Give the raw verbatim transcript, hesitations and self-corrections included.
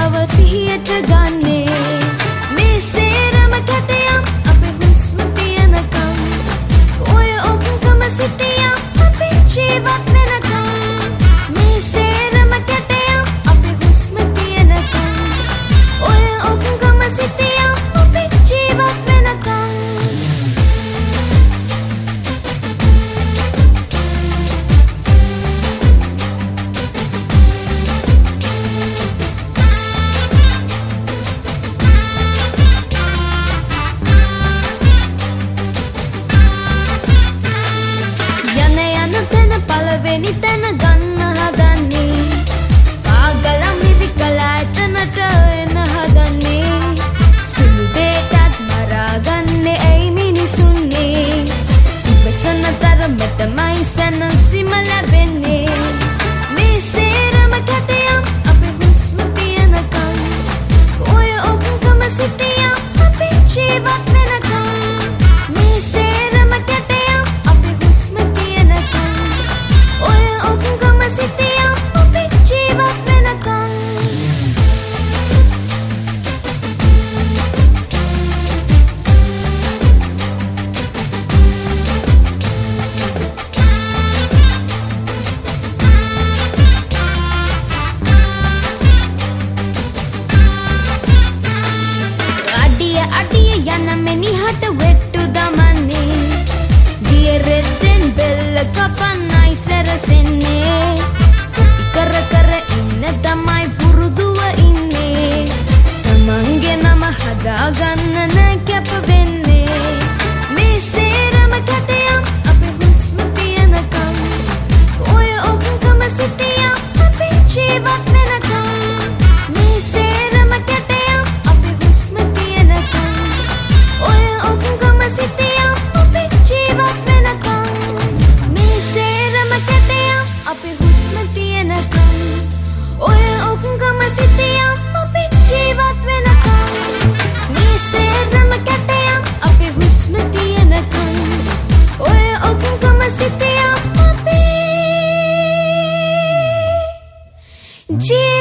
බව සිහියට ගන්නේ මේ සේරම කැටයම් අපේ හුස්ම තියනකම් ඔය ඔක්කොම සිටියම් අපේ ජීවත් වෙනකම් මේ සේරම කැටයම් අපේ හුස්ම තියනකම් ඔය ඔක්කොම සිටියම් අපේ ජීවත් වෙනකම් පළවෙනි තැන ගන්න හදන්නේ පාගලම් ඉදිකලා එතනට එන හදන්නේ සුළු දෙයටත් මරාගන්නේ ඇයි මිනිසුන්නේ ඉවසන තරමටමයි සැනසීම ලැබෙන්නේ මේ සේරම කැටයම් අපේ හුස්ම තියනකම් ඔය ඔක්කොම සිටියම් අපේ ජීවත් වෙනකම් මේ සේරම කැටයම් අපේ හුස්ම තියනකම් ඔය ඔක්කොම සිටියම් අපේ ජීවත් වෙනකම් අඩිය අඩිය යන මෙනිහට වෙට්ටු දමන්නේ දිය රෙද්දෙන් බෙල්ල කපන්නයි සැරසෙන්නේ කර කර ඉන්න තමයි පුරුදුව ඉන්නේ තමන්ගේ නම හදාගන්න නෑ කැප වෙන්නේ මේ සේරම කැටයම් අපේ හුස්ම තියනකම් ඔය ඔක්කොම සිටියම් අපේ ජීවත් වෙනකම් මේ සේරම කැටයම් අපේ හුස්ම තියනකම් ඔය ඔක්කොම සිටියම් අපේ ජීවත් වෙනකම් මේ සේරම කැටයම් අපේ හුස්ම තියනකම් ඔය ඔක්කොම සිටියම් අපේ ජීවත් වෙනකම් මේ සේරම කැටයම් අපේ හුස්ම තියනකම් ඔය ඔක්කොම සිටියම් අපේ ජීවත්